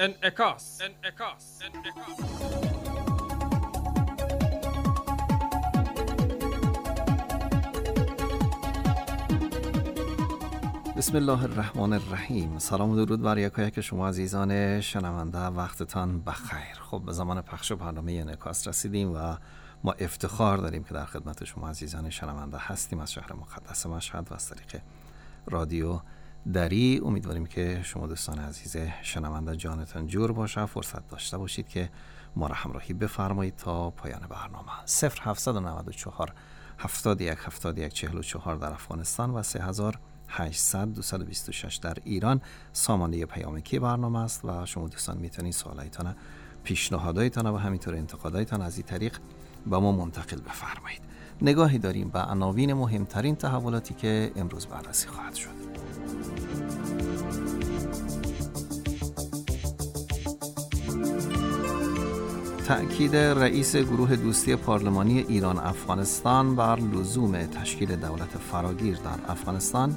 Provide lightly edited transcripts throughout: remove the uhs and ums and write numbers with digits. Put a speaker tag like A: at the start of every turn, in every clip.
A: انعکاس.
B: بسم الله الرحمن الرحیم. سلام و درود بر یکایک شما عزیزان شنونده، وقتتان بخیر. خب به زمان پخش برنامه انعکاس رسیدیم و ما افتخار داریم که در خدمت شما عزیزان شنونده هستیم از شهر مقدس مشهد و از طریق رادیو دری. امیدواریم که شما دوستان عزیز شنونده جانتان جور باشه، فرصت داشته باشید که ما را همراهی بفرمایید تا پایان برنامه. 0794 71 71 44 در افغانستان و 3800 226 در ایران سامانه پیامکی برنامه است و شما دوستان میتونید سوالایتان، پیشنهاداتتان و همینطور انتقاداتتان از این طریق با ما منتقل بفرمایید. نگاهی داریم به عناوین مهمترین تحولاتی که امروز بررسی خواهد شد. تأکید رئیس گروه دوستی پارلمانی ایران افغانستان بر لزوم تشکیل دولت فراگیر در افغانستان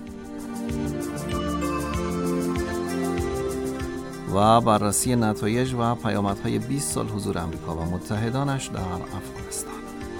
B: و بررسی نتایج و پیامدهای 20 سال حضور آمریکا و متحدانش در افغانستان.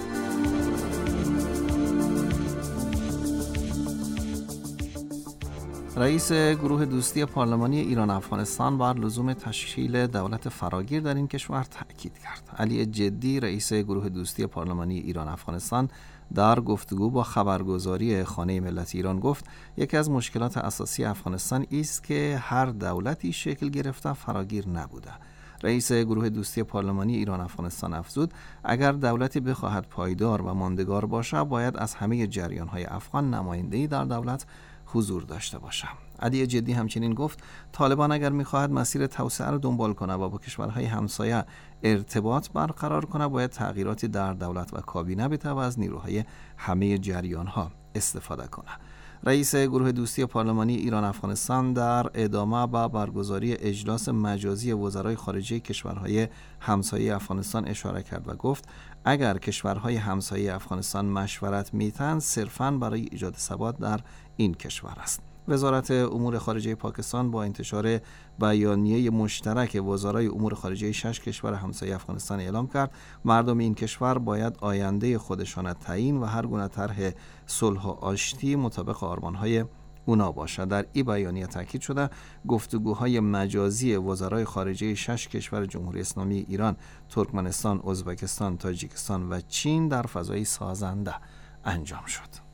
B: رئیس گروه دوستی پارلمانی ایران افغانستان بر لزوم تشکیل دولت فراگیر در این کشور تأکید کرد. علی جدی، رئیس گروه دوستی پارلمانی ایران افغانستان، در گفتگو با خبرگزاری خانه ملت ایران گفت یکی از مشکلات اساسی افغانستان است که هر دولتی شکل گرفته فراگیر نبوده. رئیس گروه دوستی پارلمانی ایران افغانستان افزود اگر دولتی بخواهد پایدار و ماندگار باشه باید از همه جریان‌های افغان نماینده‌ای در دولت حضور داشته باشم. علی جدی همچنین گفت طالبان اگر می‌خواهد مسیر توسعه را دنبال کنه و با کشورهای همسایه ارتباط برقرار کنه باید تغییراتی در دولت و کابینه بده و از نیروهای همه جریان‌ها استفاده کنه. رئیس گروه دوستی پارلمانی ایران افغانستان در ادامه به برگزاری اجلاس مجازی وزرای خارجه کشورهای همسایه افغانستان اشاره کرد و گفت اگر کشورهای همسایه افغانستان مشورت میتن صرفاً برای ایجاد ثبات در این کشور است. وزارت امور خارجه پاکستان با انتشار بیانیه مشترک وزرای امور خارجه 6 کشور همسایه افغانستان اعلام کرد مردم این کشور باید آینده خودشان تعیین و هر گونه طرح صلح و آشتی مطابق آرمان‌های اونا باشد. در این بیانیه تاکید شده گفتگوهای مجازی وزرای خارجه 6 کشور جمهوری اسلامی ایران، ترکمنستان، ازبکستان، تاجیکستان و چین در فضای سازنده انجام شد.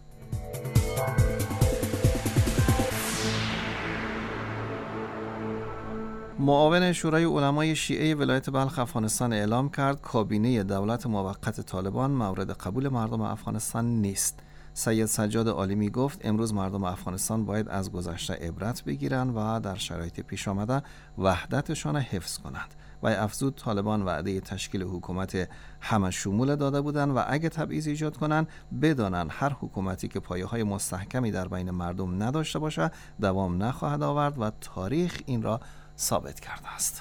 B: معاون شورای علمای شیعه ولایت بلخ افغانستان اعلام کرد کابینه دولت موقت طالبان مورد قبول مردم افغانستان نیست. سید سجاد عالمی گفت امروز مردم افغانستان باید از گذشته عبرت بگیرند و در شرایط پیش آمده وحدتشان حفظ کنند. و افزود طالبان وعده تشکیل حکومت همه شمول داده بودند و اگه تبعیض ایجاد کنند بدانند هر حکومتی که پایه‌های مستحکمی در بین مردم نداشته باشه دوام نخواهد آورد و تاریخ این را ثابت کرده است.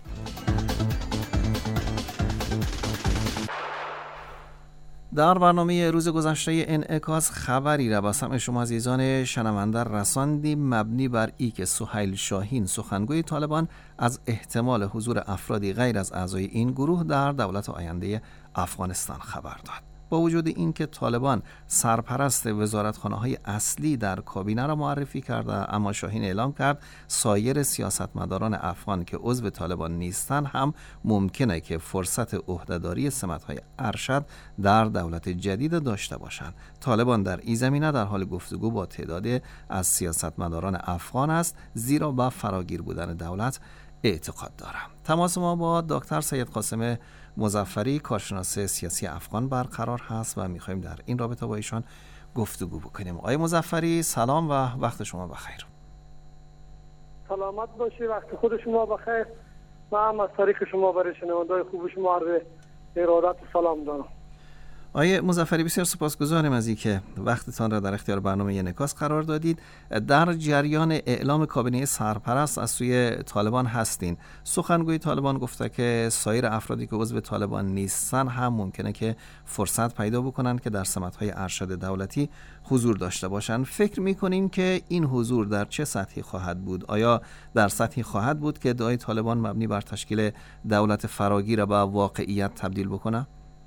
B: در برنامه روز گذشته انعکاس خبری را به سمع شما عزیزان شنونده رساندیم مبنی بر ای که سهیل شاهین سخنگوی طالبان از احتمال حضور افرادی غیر از اعضای این گروه در دولت آینده افغانستان خبر داد. با وجود این که طالبان سرپرست وزارتخانه‌های اصلی در کابینه را معرفی کرده اما شاهین اعلام کرد سایر سیاستمداران افغان که عضو طالبان نیستند هم ممکنه که فرصت عهدهداری سمت‌های ارشد در دولت جدید داشته باشند. طالبان در این زمینه در حال گفتگو با تعدادی از سیاستمداران افغان است زیرا با فراگیر بودن دولت اعتقاد دارم. تماس ما با دکتر سید قاسم مظفری کارشناس سیاسی افغان برقرار هست و می‌خوایم در این رابطه با ایشان گفتگو بکنیم. آقای مظفری سلام و وقت شما بخیر.
C: سلامت باشی، وقت خود شما بخیر. من هم از طریق شما برای شنونده‌های خوب شما عرض ارادت و سلام دارم.
B: آقای مظفری بسیار سپاسگزارم از اینکه وقتتان را در اختیار برنامه ینکاس قرار دادید. در جریان اعلام کابینه سرپرست از سوی طالبان هستین. سخنگوی طالبان گفته که سایر افرادی که عضو طالبان نیستن هم ممکنه که فرصت پیدا بکنن که در سمت‌های ارشد دولتی حضور داشته باشند. فکر می‌کنین که این حضور در چه سطحی خواهد بود؟ آیا در سطحی خواهد بود که ادعای طالبان مبنی بر تشکیل دولت فراگیر به واقعیت تبدیل بکنه؟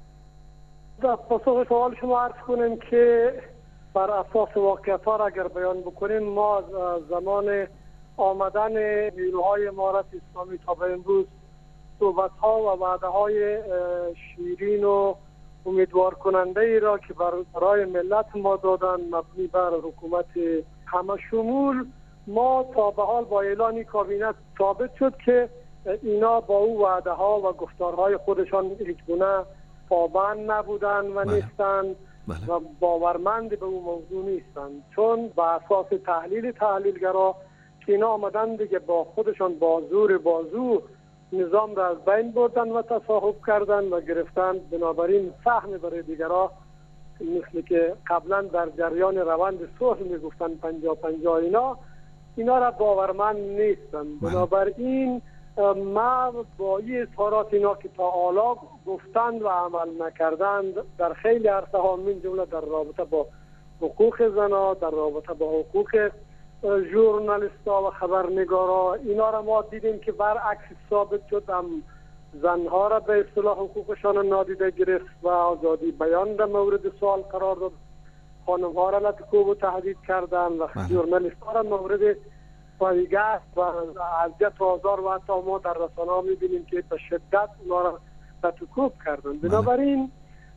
C: در پاسخ سوال شما عرض کنیم که بر اساس واقعیت‌ها را اگر بیان بکنیم، ما زمان آمدن نیروهای امارت اسلامی تا به امروز صحبت‌ها و وعده‌های شیرین و امیدوار کننده ای را که برای ملت ما دادن مبنی بر حکومت همه شمول، ما تا به حال با اعلان کابینه ثابت شد که اینا با او وعده‌ها و گفتارهای خودشان هیچگونه پابند نبودن و نیستند و باورمند به اون موضوع نیستند، چون با اساس تحلیلگرا که اینا آمدن دیگه با خودشان بازو نظام را از بین بردن و تصاحب کردن و گرفتن. بنابراین سهم برای دیگرها مثل که قبلا در جریان روند صلح میگفتن 50-50 اینا را باورمند نیستن. بنابراین ما با این اظهارات اینا که تا حالا گفتند و عمل نکردند در خیلی عرصه ها، من جمله در رابطه با حقوق زنان، در رابطه با حقوق ژورنالیست‌ها و خبرنگارا، اینا را ما دیدیم که برعکس ثابت شد. هم زنها را به اصطلاح حقوقشان نادیده گرفت و آزادی بیان را مورد سوال قرار داد، خانم‌ها را لطکوب و تهدید کردند و ژورنالیست‌ها را مورد پایگاه و اذیت و آزار و حتی ما در رسانه‌ها می‌بینیم که به شدت اونا را لطکوب کردند. بنابراین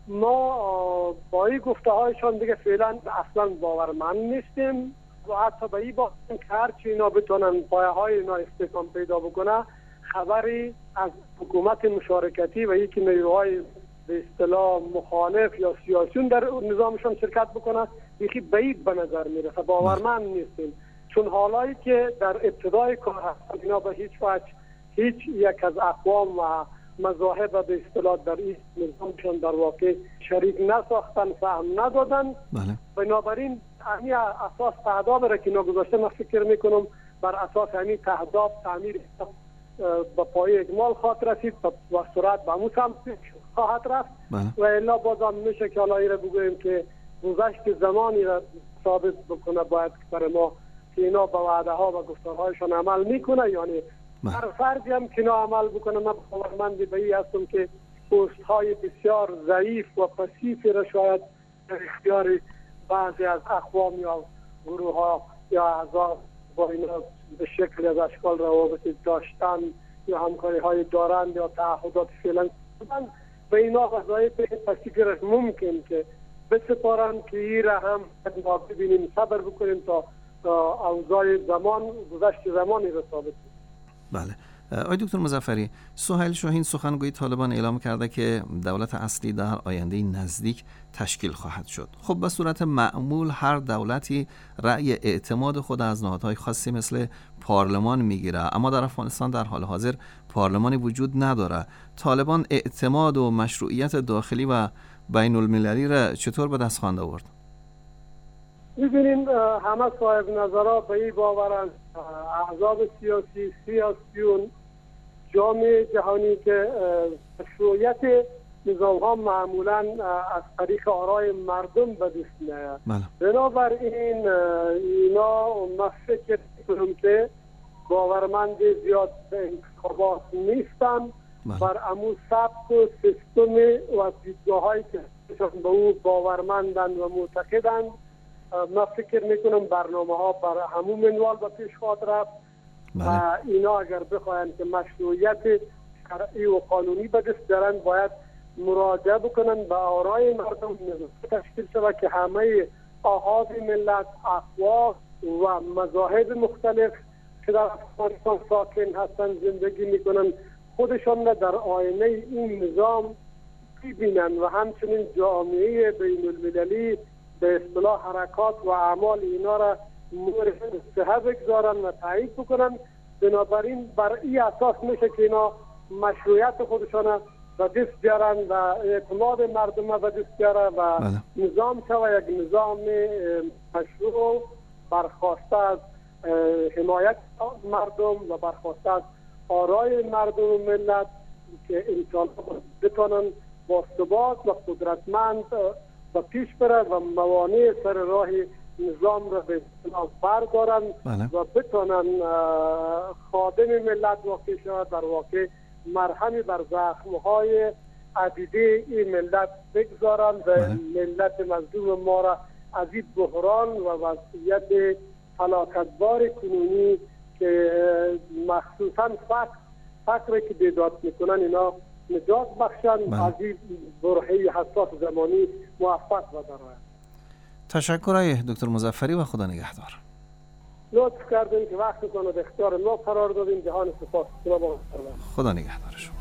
C: ما با این گفته‌هایشان دیگه فعلا اصلا باورمند نیستیم و حتی به این باید که هرچی اینا بتونن پایه‌های اینا استحکام پیدا بکنه، خبری از حکومت مشارکتی و یکی نیروهای به اصطلاح مخالف یا سیاسیون در نظامشان شرکت بکنه یکی بعید به نظر میرسه. باورمند نیستیم، چون حالایی که در ابتدای کار هستن اینا به هیچ وجه هیچ یک از اقوام و مذاهب به اصطلاح در این نظامشان در واقع شریک نساختن، فهم ندادن. بنابراین همین اساس تهداب را که اینا گذاشته، من فکر میکنم بر اساس همین تهداب تعمیر با پای اجمال خواهد رسید و سرعت به همون سمت خواهد رفت و الا بازم میشه که حالا را بگوییم که گذشت زمانی را ثابت بکنه باید برای ما که اینا با وعده ها و گفتارهایشان عمل میکنه، یعنی هر فردی هم که اینا عمل بکنه. من باورمند به این هستم که پست های بسیار ضعیف و پسیفی را شاید در اختیار بعضی از اقوام یا گروه ها یا اعضا با اینا به شکل از اشکال روابط داشتن یا همکاری های دارند یا تعهدات فعلا دادن و اینا وظایف پسیفی ممکن که بسپارن که این را هم ما ببینیم، صبر بکنیم تا اوضاع زمان گذشت زمانی را ثابت کنیم.
B: بله. آقای دکتر مظفری، سهیل شاهین سخنگوی طالبان اعلام کرده که دولت اصلی در آینده نزدیک تشکیل خواهد شد. خب به صورت معمول هر دولتی رأی اعتماد خود از نهادهای خاصی مثل پارلمان میگیره، اما در افغانستان در حال حاضر پارلمانی وجود نداره. طالبان اعتماد و مشروعیت داخلی و بین المللی را چطور به دست خوانده آورد؟
C: می‌بینیم همه صاحب نظرها به این باورند، احزاب سیاسیون، جامعه جهانی، که مشروعیت نظام ها معمولا از طریق آرای مردم به دست میاد. بنابراین اینا من فکر می‌کنم که باورمند زیاد به انتخابات نیستن، بر امو سبک و سیستم و دیدگاه‌هایی که به او باورمندن و معتقدن. من فکر میکنم برنامه ها بر همون منوال به پیش خواهد رفت و اینا اگر بخواهند که مشروعیت شرعی و قانونی به دست دارن باید مراجعه بکنن به آرای مردم، تشکیل شود که همه آحاد ملت، اقوام و مذاهب مختلف که در افغانستان ساکن هستن زندگی میکنن خودشان را در آینه این نظام ببینن و همچنین جامعه بین المللی به اصطلاح حرکات و اعمال اینا را مورد صحه بگذارن و تایید بکنن. بنابراین بر این اساس میشه که اینا مشروعیت خودشان و دست بیارن و اعتماد مردم و دست بیارن و نظام شوه یک نظام مشروع برخواسته از حمایت مردم و برخواسته از آرای مردم و ملت که انشاءالله بتونن با ثبات و قدرتمند و پیش بره و موانع سر راه نظام را به اصطلاح بردارن و بتونن خادم ملت واقع شود، در واقع مرهمی بر زخمهای عدیده این ملت بگذارن و ملت مظلوم ما را از این بحران و وضعیت فلاکتبار کنونی که مخصوصا فقر که بیداد میکنن اینا نجات بخشن، از این برهه حساس زمانی موفق بدارن.
B: تشکر دکتر مظفری و خدا نگهدار.
C: لطف کردین که وقتتون رو به اختیار ما قرار دادین. جهان سپاس.
B: خدا نگهدار شما.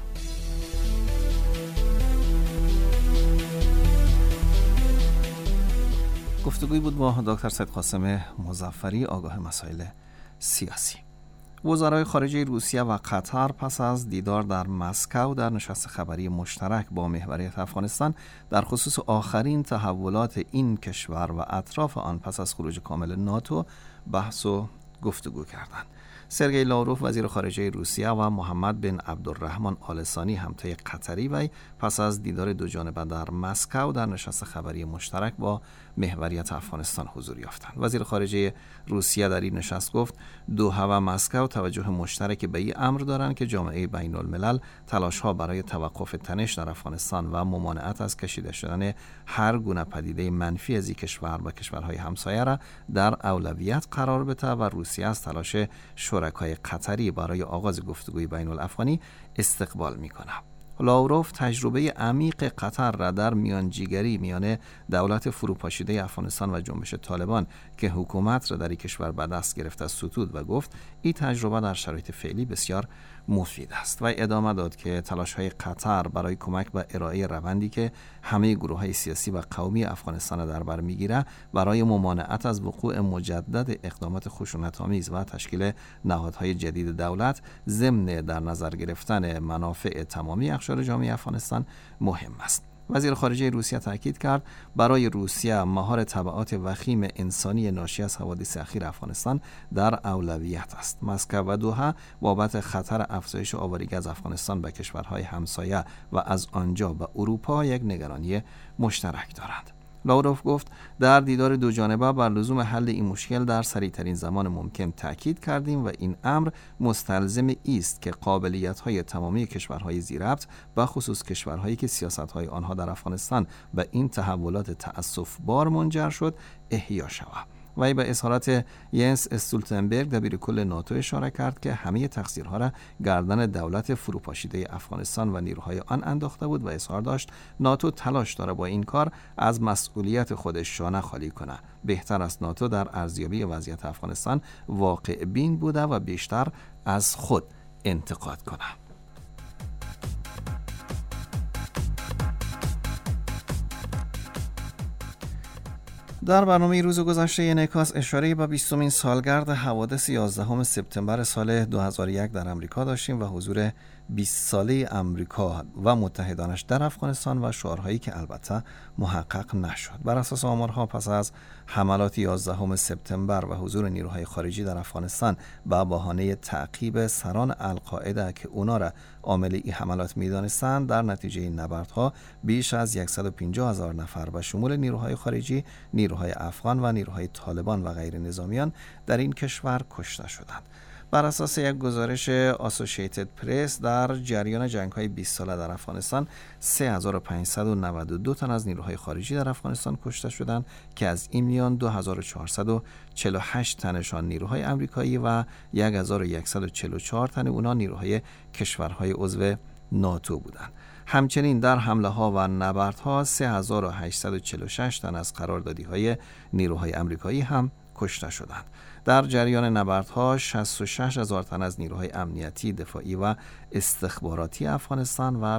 B: گفتگوی بود با دکتر سید قاسم مظفری، آگاه مسائل سیاسی. وزرای خارجه روسیه و قطر پس از دیدار در مسکو در نشست خبری مشترک با محوریت افغانستان در خصوص آخرین تحولات این کشور و اطراف آن پس از خروج کامل ناتو بحث و گفتگو کردند. سرگئی لاوروف وزیر خارجه روسیه و محمد بن عبدالرحمن آل ثانی همتای قطری وی پس از دیدار دو جانبه در مسکو در نشست خبری مشترک با محوریت افغانستان حضور یافتند. وزیر خارجه روسیه در این نشست گفت دوحه و مسکو توجه مشترک به این امر دارند که جامعه بین الملل تلاش‌ها برای توقف تنش در افغانستان و ممانعت از کشیده شدن هر گونه پدیده منفی از این کشور و کشورهای همسایه را در اولویت قرار بده و روسیه از تلاش شرکای قطری برای آغاز گفتگوی بین الافغانی استقبال می‌کند. لاوروف تجربه عمیق قطر را در میانجیگری میان دولت فروپاشیده افغانستان و جنبش طالبان که حکومت را در این کشور به دست گرفته ستود و گفت این تجربه در شرایط فعلی بسیار مفید است و ادامه داد که تلاش‌های قطر برای کمک به ارائه روندی که همه گروه‌های سیاسی و قومی افغانستان در بر می‌گیرد برای ممانعت از وقوع مجدد اقدامات خشونت‌آمیز و تشکیل نهادهای جدید دولت ضمن در نظر گرفتن منافع تمامی اقشار جامعه افغانستان مهم است. وزیر خارجه روسیه تاکید کرد برای روسیه مهار تبعات وخیم انسانی ناشی از حوادث اخیر افغانستان در اولویت است. مسکو و دوحه بابت خطر افزایش آوارگی از افغانستان به کشورهای همسایه و از آنجا به اروپا یک نگرانی مشترک دارند. لاوروف گفت در دیدار دو جانبه بر لزوم حل این مشکل در سریعترین زمان ممکن تاکید کردیم و این امر مستلزم است که قابلیت‌های تمامی کشورهای ذی‌ربط و خصوص کشورهایی که سیاست‌های آنها در افغانستان به این تحولات تأسف‌بار منجر شد احیا شود. وی به اظهارات ینس استولتنبرگ دبیر کل ناتو اشاره کرد که همه تقصیرها را گردن دولت فروپاشیده افغانستان و نیروهای آن انداخته بود و اظهار داشت ناتو تلاش داره با این کار از مسئولیت خودش شانه خالی کنه. بهتر است ناتو در ارزیابی وضعیت افغانستان واقع بین بوده و بیشتر از خود انتقاد کنه. در برنامه روز گذشته انعکاس اشاره به 20مین سالگرد حوادث 11 سپتامبر سال 2001 در امریکا داشتیم و حضور 20 ساله امریکا و متحدانش در افغانستان و شعارهایی که البته محقق نشد. بر اساس آمارها پس از حملات 11 سپتامبر و حضور نیروهای خارجی در افغانستان به بهانه تعقیب سران القاعده که اونا را عامل این حملات می‌دانستند، در نتیجه این نبردها بیش از 150,000 نفر به شمول نیروهای خارجی، نیروهای افغان و نیروهای طالبان و غیر نظامیان در این کشور کشته شدند. بر اساس یک گزارش اسوسییتد پرس در جریان جنگ‌های 20 ساله در افغانستان 3592 تن از نیروهای خارجی در افغانستان کشته شدند که از این میان 2448 تنشان نیروهای آمریکایی و 1144 تن اونا نیروهای کشورهای عضو ناتو بودند. همچنین در حمله ها و نبردها 3846 تن از قراردادی‌های نیروهای آمریکایی هم کشته شدند. در جریان نبردها 66,000 تن از نیروهای امنیتی، دفاعی و استخباراتی افغانستان و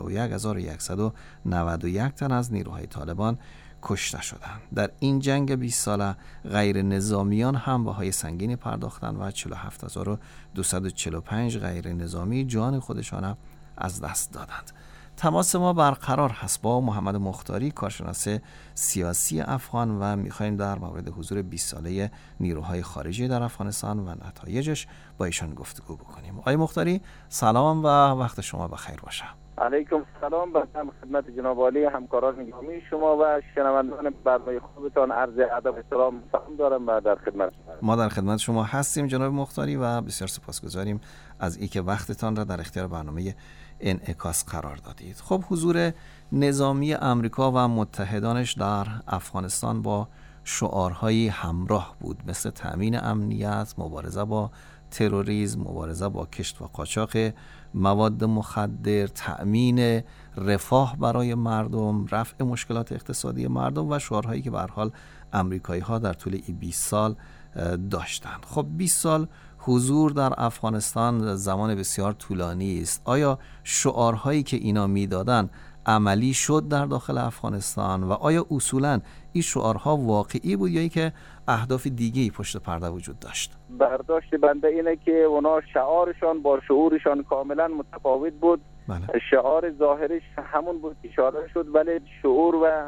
B: 51,191 تن از نیروهای طالبان کشته شدند. در این جنگ 20 ساله غیر نظامیان هم بهای سنگینی پرداختند و 47,245 غیر نظامی جان خودشان از دست دادند. تماس ما برقرار هست با محمد مختاری، کارشناس سیاسی افغان، و میخوایم در مورد حضور 20 ساله نیروهای خارجی در افغانستان و نتایجش با ایشان گفتگو بکنیم. آقای مختاری سلام و وقت شما بخیر باشه.
A: علیکم سلام، بنده خدمت جناب عالی همکاران گرامی شما و شنوندگان برنامه خوبتان عرض ادب و احترام سلام دارم و در خدمت شما.
B: ما در خدمت شما هستیم جناب مختاری و بسیار سپاسگزاریم از اینکه وقتتان را در اختیار برنامه انعکاس قرار دادید. خب حضور نظامی امریکا و متحدانش در افغانستان با شعارهایی همراه بود مثل تأمین امنیت، مبارزه با تروریسم، مبارزه با کشت و قاچاق مواد مخدر، تأمین رفاه برای مردم، رفع مشکلات اقتصادی مردم و شعارهایی که به هر حال امریکایی‌ها در طول این 20 سال داشتند. خب 20 سال حضور در افغانستان زمان بسیار طولانی است. آیا شعارهایی که اینا میدادن عملی شد در داخل افغانستان و آیا اصولاً این شعارها واقعی بود یا ای که اهداف دیگه‌ای پشت پرده وجود داشت؟
A: برداشت بنده اینه که اونا شعارشان با شعورشان کاملا متفاوت بود.
B: بله.
A: شعار ظاهرش همون بود اشاره شد، ولی شعور و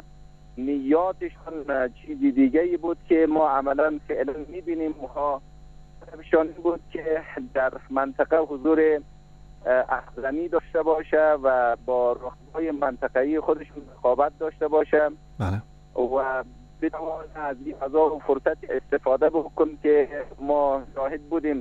A: نیاتشان چیزی دیگه‌ای بود که ما عملا فعلا می‌بینیم. هدفشان بود که در منطقه حضور اخزنی داشته باشه و با رهبرهای منطقه‌ای خودشون رقابت داشته باشه.
B: بله.
A: و بتوانه از این فضا و فرصت استفاده بکن که ما شاهد بودیم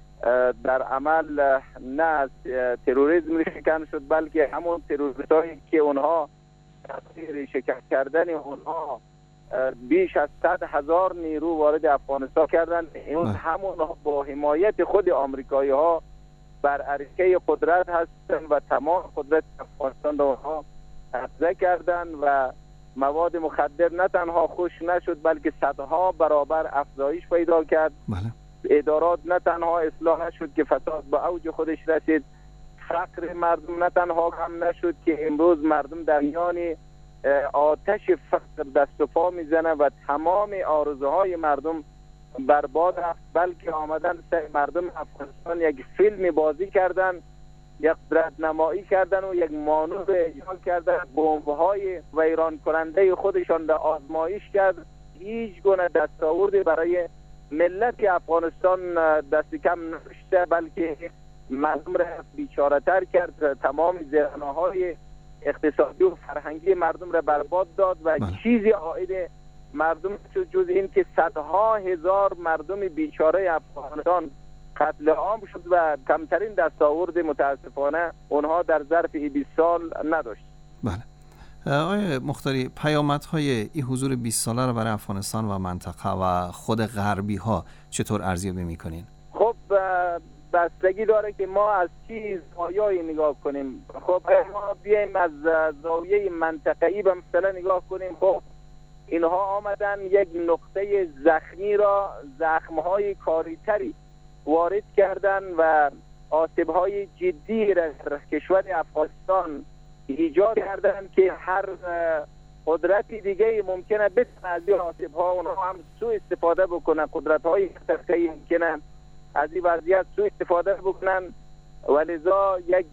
A: در عمل نه از تروریسم شکن شد، بلکه همون تروریستایی که اونها تاثیر شکست کردن اونها بیش از 100,000 نیرو وارد افغانستان کردن. اون همون با حمایت خود آمریکایی ها بر عرصه قدرت هستن و تمام قدرت افغانستان را اونها قبضه کردن و مواد مخدر نه تنها خوش نشد بلکه صدها برابر افزایش پیدا کرد.
B: بله.
A: ادارات نه تنها اصلاح نشد که فساد به اوج خودش رسید. فقر مردم نه تنها کم نشد که امروز مردم در میان آتش فقر دست و پا میزنه و تمام آرزوهای مردم برباد رفت، بلکه آمدن مردم افغانستان یک فیلم بازی کردن، یک قدرت نمایی کردن و یک مانور اجرا کردن، بمب‌های ویران کننده خودشان را آزمایش کرد. هیچ گونه دستاوردی برای ملت افغانستان دست کم نداشته، بلکه مردم را بیچاره‌تر کرد. تمام زیربناهای اقتصادی و فرهنگی مردم را برباد داد و چیزی عائد مردم شد جز این که صدها هزار مردم بیچاره افغانستان قتل عام شد و کمترین دستاورد متاسفانه اونها در ظرف 20 سال نداشت.
B: بله. آقای مختاری، پیامدهای این حضور 20 ساله رو برای افغانستان و منطقه و خود غربی ها چطور ارزیابی میکنین؟
A: خب بستگی داره که ما از چی زوایایی نگاه کنیم. خب ما بیایم از زاویه منطقه‌ای به مثلا نگاه کنیم. خب اینها آمدن یک نقطه زخمی را زخمهای کاریتری وارد کردن و آسیب‌های جدی را در کشور افغانستان ایجاد کردن که هر قدرت دیگه ممکنه بتونه از این آسیب‌ها اونها هم سوء استفاده بکنن. قدرت‌های اقتصادی ممکنه از این وضعیت سوء استفاده بکنن، ولذا یک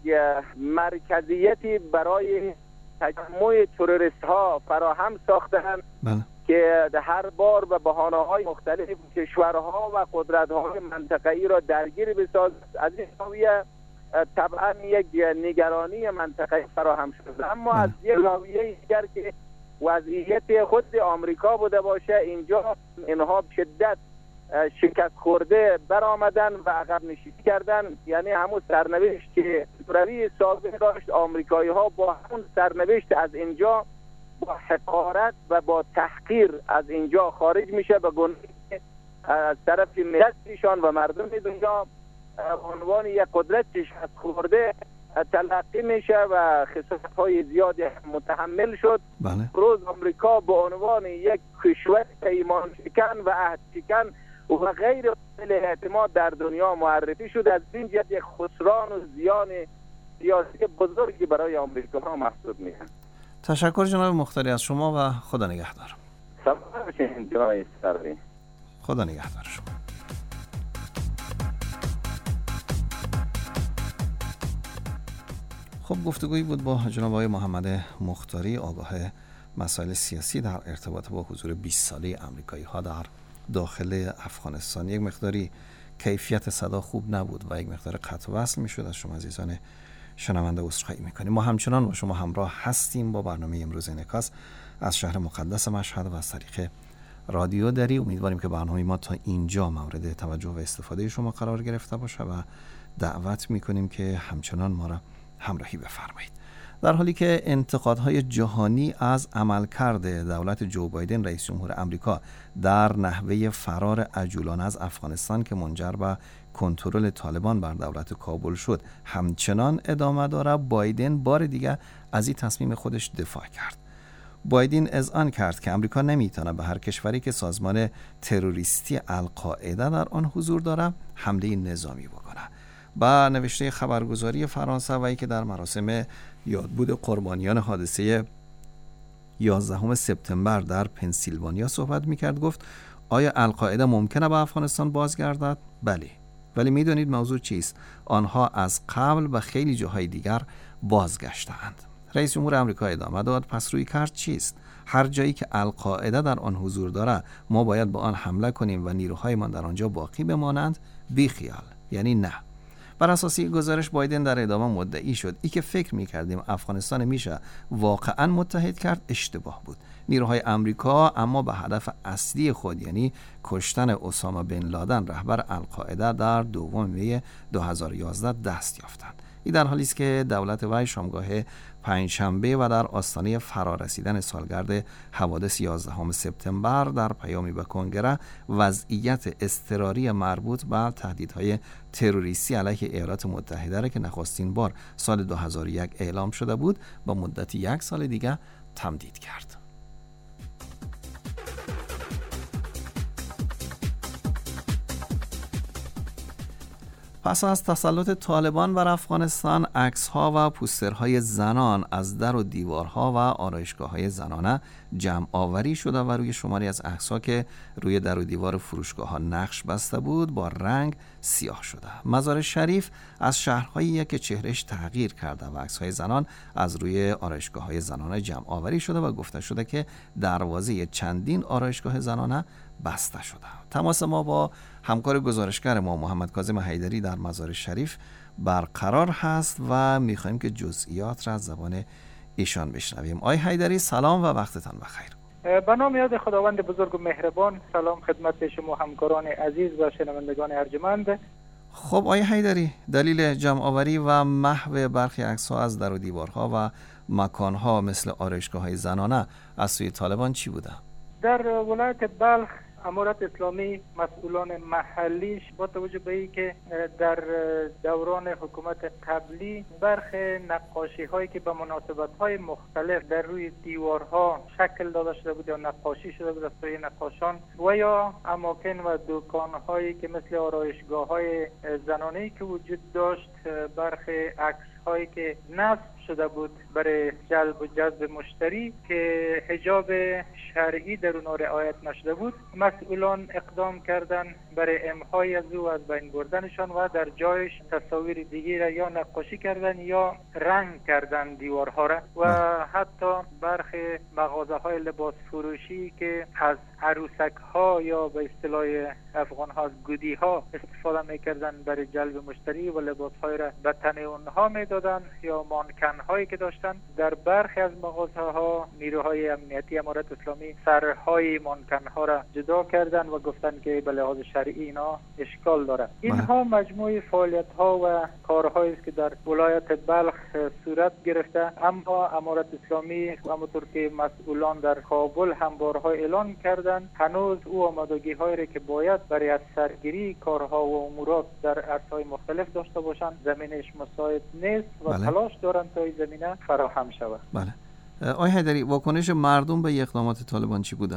A: مرکزیتی برای تجمع تروریست‌ها فراهم ساختن که هر بار به بهانه‌های مختلف کشورها و قدرت‌های منطقه‌ای را درگیر بسازد. از این زاویه طبعا یک نگرانی منطقه‌ای فراهم شده. اما از یک زاویه دیگر که وضعیت خود آمریکا بوده باشه، اینجا اینها به شدت شکست خورده برآمدن و عقب نشینی کردن. یعنی همون سرنوشت که روی سابق داشت، آمریکایی‌ها با همون سرنوشت از اینجا با حقارت و با تحقیر از اینجا خارج میشه، به گونه از طرف ملتشان و مردم دنیا عنوان یک قدرت شکست خورده تلقی میشه و خسارت‌های زیادی متحمل شد.
B: بله.
A: روز آمریکا به عنوان یک کشور پیمان شکن و عهد شکن و غیر قابل اعتماد در دنیا معرفی شد. از این جهت یک خسران و زیان سیاسی بزرگی برای آمریکا ها محسوب میشه.
B: تشکر جناب مختاری از شما و خدا نگهدار.
A: سلام باشین جناب سروی.
B: خدا نگهدار شما. خب گفتگویی بود با جناب آقای محمد مختاری، آگاه مسائل سیاسی در ارتباط با حضور 20 ساله آمریکایی ها در داخل افغانستان. یک مقداری کیفیت صدا خوب نبود و یک مقدار قطع وصل میشد. از شما عزیزان شنونده عذرخواهی میکنیم. ما همچنان با شما همراه هستیم با برنامه امروز انعکاس از شهر مقدس مشهد و از طریق رادیو دری. امیدواریم که برنامه ما تا اینجا مورد توجه و استفاده شما قرار گرفته باشه و دعوت میکنیم که همچنان ما را همراهی بفرمایید. در حالی که انتقادهای جهانی از عملکرد دولت جو بایدن رئیس جمهور آمریکا در نحوه فرار عجولانه از افغانستان که منجر به کنترل طالبان بر دولت کابل شد همچنان ادامه داره، بایدن بار دیگر از این تصمیم خودش دفاع کرد. بایدن اذعان کرد که آمریکا نمیتونه به هر کشوری که سازمان تروریستی القاعده در آن حضور داره حمله نظامی بکنه. با نوشته خبرگزاری فرانسه و که در مراسم یادبود قربانیان حادثه 11 سپتامبر در پنسیلوانیا صحبت میکرد، گفت آیا القاعده ممکنه به افغانستان بازگردد؟ بله. ولی میدونید موضوع چیست؟ آنها از قبل به خیلی جاهای دیگر بازگشتند. رئیس جمهور آمریکا ادامه داد پس روی کار چیست؟ هر جایی که القاعده در آن حضور داره ما باید به آن حمله کنیم و نیروهایمان در آنجا باقی بمانند؟ بی خیال، یعنی نه. بر اساس گزارش بایدن در ادامه مدعی شد ای که فکر می‌کردیم افغانستان میشه واقعاً متحد کرد اشتباه بود. نیروهای آمریکا اما به هدف اصلی خود یعنی کشتن اسامه بن لادن رهبر القاعده در 2 می 2011 دست یافتند. این در حالی است که دولت وی شامگاه پنجشنبه و در آستانه فرارسیدن سالگرد حوادث 11 سپتامبر در پیامی به کنگره وضعیت اضطراری مربوط به تهدیدهای تروریستی علیه ایالات متحده را که نخستین بار سال 2001 اعلام شده بود با مدت 1 سال دیگر تمدید کرد. پس از تسلط طالبان بر افغانستان، عکس‌ها و پوسترهای زنان از در و دیوارها و آرایشگاه‌های زنانه جمع آوری شده و روی شماری از عکس‌ها که روی در و دیوار فروشگاه‌ها نقش بسته بود با رنگ سیاه شده. مزار شریف از شهرهایی که چهرهش تغییر کرده و عکس‌های زنان از روی آرایشگاه‌های زنانه جمع آوری شده و گفته شده که دروازه چندین آرایشگاه زنانه بسته شده. تماس ما با همکار گزارشگر ما محمد کاظم حیدری در مزار شریف برقرار هست و می‌خوایم که جزئیات را از زبان ایشان بشنویم. آقای حیدری سلام و وقتتان بخیر.
D: به نام یاد خداوند بزرگ و مهربان. سلام خدمت شما همکاران عزیز و شنوندگان ارجمند.
B: خب آقای حیدری، دلیل جمع آوری و محو برخی عکس‌ها از در و دیوارها و مکان‌ها مثل آرایشگاه‌های زنانه از سوی طالبان چی بوده؟
D: در ولایت بلخ امارت اسلامی مسئولان محلیش با توجه به اینکه در دوران حکومت قبلی برخی نقاشی هایی که به مناسبت های مختلف در روی دیوارها شکل داده شده بود یا نقاشی شده بود از سوی نقاشان و یا اماکن و دکان هایی که مثل آرایشگاه های زنانه‌ای که وجود داشت، برخی عکس هایی که نصب شده بود برای جلب و جذب مشتری که حجاب شرعی در اونها رعایت نشده بود، مسئولان اقدام کردن برای امحای از او از بین بردنشان و در جایش تصاویر دیگه را یا نقاشی کردن یا رنگ کردن دیوارها را و حتی برخی مغازه های لباس فروشی که از عروسک ها یا به اصطلاح افغان ها از گودی ها استفاده میکردن برای جلب مشتری و لباس های را به تن اونها میدادن یا مانکن هایی که داشتن، در برخی از مغازه ها نیروهای امنیتی امارت اسلامی سرهای مانکن ها را جدا کردن و گفتن که به لحاظ شرعی اینا اشکال داره. اینها مجموعه فعالیت ها و کارهایی است که در ولایت بلخ صورت گرفته، اما امارت اسلامی همونطور که مسئولان در کابل هم بارها اعلان کردن هنوز او آمادگی هایی را که باید برای از سرگیری کارها و امورات در عرصه‌های مختلف داشته باشند زمینش مساعد نیست و تلاش دارن تا این زمینه فراهم شود.
B: بله. آقای حیدری، واکنش مردم به اقدامات طالبان چی بوده؟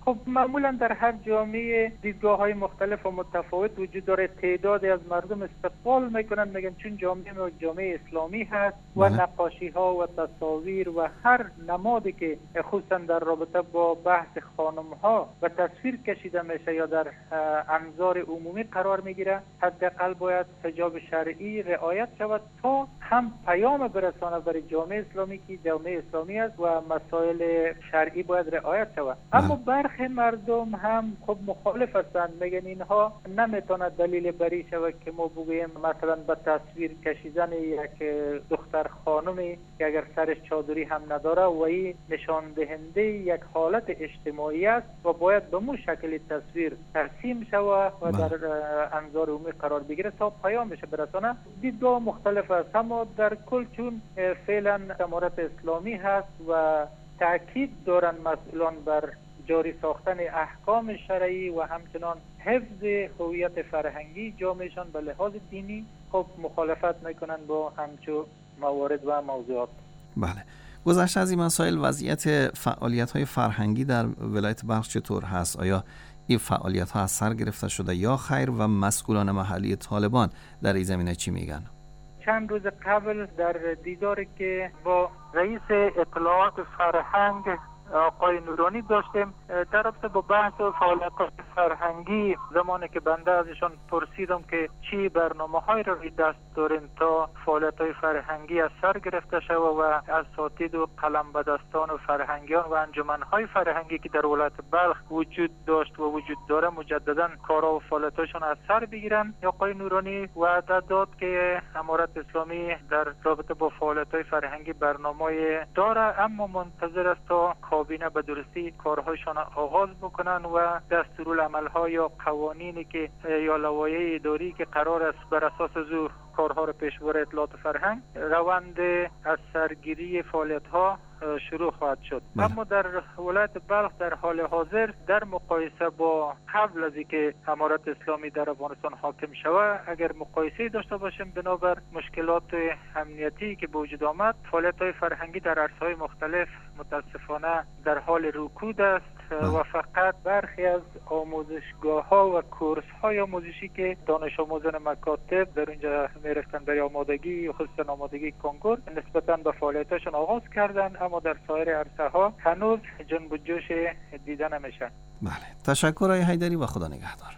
D: خب معمولا در هر جامعه دیدگاه‌های مختلف و متفاوت وجود داره. تعدادی از مردم استقبال میکنن، میگن چون جامعه اسلامی هست و نقاشی‌ها و تصاویر و هر نمادی که خصوصا در رابطه با بحث خانم‌ها و تصویر کشیده میشه یا در انظار عمومی قرار میگیره، حداقل باید حجاب شرعی رعایت شود تا هم پیام برسانه برای جامعه اسلامی که جامعه اسلامی است و مسائل شرعی باید رعایت شود. اما برخی مردم هم خب مخالف هستند، میگن اینها نمیتونه دلیل بری شود که ما بگوییم مثلا به تصویر کشیدن یک دختر خانمی که اگر سرش چادری هم نداره و این نشان دهنده یک حالت اجتماعی است و باید به مو شکل تصویر ترسیم شود و در انظار عمومی قرار بگیره تا پیامش برسانه. دیدگاه مختلف است، اما در کل چون فعلا امارت اسلامی هست و تأکید دارن مسئولان بر جاری ساختن احکام شرعی و همچنان حفظ هویت فرهنگی جامعهشان به لحاظ دینی، خب مخالفت میکنن با همچو موارد و موضوعات.
B: بله. گذشته از این مسائل، وضعیت فعالیت‌های فرهنگی در ولایت بلخ چطور هست؟ آیا این فعالیت‌ها از سر گرفته شده یا خیر؟ و مسئولان محلی طالبان در این زمینه چی میگن؟
D: چند روز قبل در دیداری که با رئیس اطلاعات فرهنگ آقای نورانی داشتیم در رابطه با بحث فعالیت فرهنگی، زمانی که بنده ازشان پرسیدم که چی برنامه‌های را روی دست دارین تا فعالیت‌های فرهنگی از سر گرفته شود و اساتید و قلم به دستان و فرهنگیان و انجمن‌های فرهنگی که در ولایت بلخ وجود داشت و وجود داره مجددا کارا و فعالیت‌هاشون از سر بگیرن. آقای نورانی وعده داد که امارت اسلامی در رابطه با فعالیت‌های فرهنگی برنامه‌ای داره، اما منتظر است تا کابینه به درستی کارهایشان آغاز بکنن و دستورالعمل‌ها یا قوانینی که یا لوایح اداری که قرار است بر اساس او کارها را پیش بره اطلاعات فرهنگ، روند از سرگیری فعالیت‌ها شروع خواهد شد. اما در ولایت بلخ در حال حاضر در مقایسه با قبل از اینکه امارت اسلامی در افغانستان حاکم شود، اگر مقایسه داشته باشیم بنابر مشکلات امنیتی که به وجود آمد، فعالیت‌های فرهنگی در عرصه‌های مختلف متاسفانه در حال رکود است و فقط برخی از آموزشگاه‌ها و کورس‌های آموزشی که دانش آموزان مکاتب در اینجا میرفتن برای آمادگی خصوصا آمادگی کنکور نسبتاً به فعالیتاشون آغاز کردن، اما در سایر عرصه‌ها هنوز جنب و جوش دیده نمیشه.
B: بله، تشکر آقای حیدری و خدا نگهدار.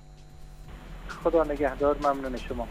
D: خدا نگهدار، ممنون شما.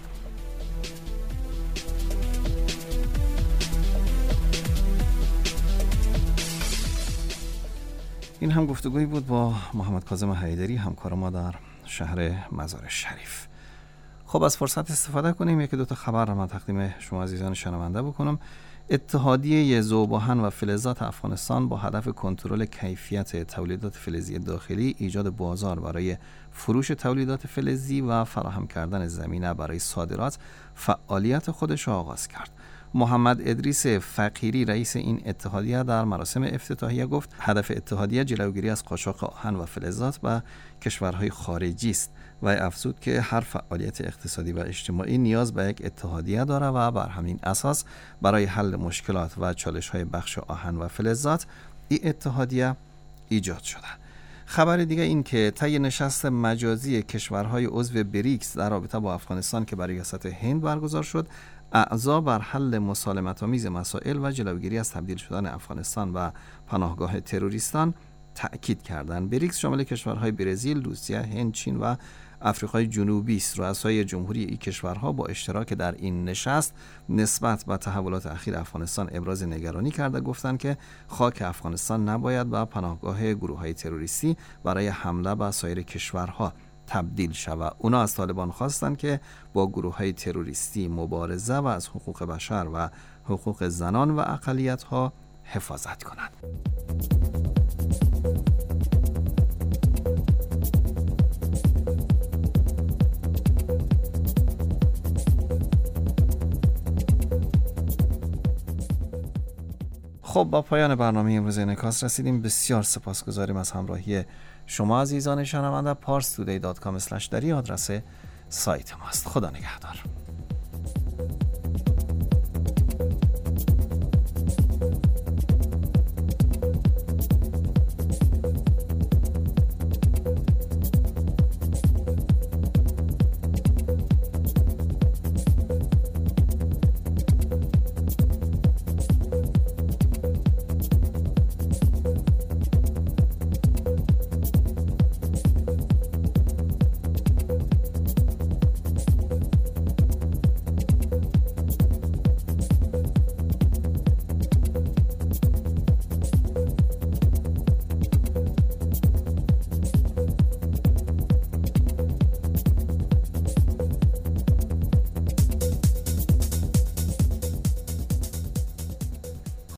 B: این هم گفتگویی بود با محمد کاظم حیدری، همکار ما در شهر مزار شریف. خب از فرصت استفاده کنیم، یکی دو تا خبر را من تقدیم شما عزیزان شنونده بکنم. اتحادیه ذوب‌آهن و فلزات افغانستان با هدف کنترل کیفیت تولیدات فلزی داخلی، ایجاد بازار برای فروش تولیدات فلزی و فراهم کردن زمینه برای صادرات فعالیت خودش را آغاز کرد. محمد ادریس فقیری رئیس این اتحادیه در مراسم افتتاحیه گفت هدف اتحادیه جلوگیری از قاچاق آهن و فلزات به کشورهای خارجی است و افزود که هر فعالیت اقتصادی و اجتماعی نیاز به یک اتحادیه دارد و بر همین اساس برای حل مشکلات و چالش‌های بخش آهن و فلزات این اتحادیه ایجاد شده. خبر دیگه این که طی نشست مجازی کشورهای عضو بریکس در رابطه با افغانستان که بر ریاست هند برگزار شد، اعضا بر حل مسالمت‌آمیز مسائل و جلوگیری از تبدیل شدن افغانستان و پناهگاه تروریستان تأکید کردند. بریکس شامل کشورهای برزیل، روسیه، هند، چین و آفریقای جنوبی است. رؤسای جمهوری این کشورها با اشتراک در این نشست نسبت به تحولات اخیر افغانستان ابراز نگرانی کرده، گفتند که خاک افغانستان نباید به پناهگاه گروه‌های تروریستی برای حمله به سایر کشورها تبدیل شود. اونا از طالبان خواستند که با گروه‌های تروریستی مبارزه و از حقوق بشر و حقوق زنان و اقلیت‌ها حفاظت کنند. خب با پایان برنامه امروز انعکاس رسیدیم. بسیار سپاسگزاریم از همراهی شما عزیزان شنونده. parstoday.com/dari آدرس سایت ماست. خدا نگهدار.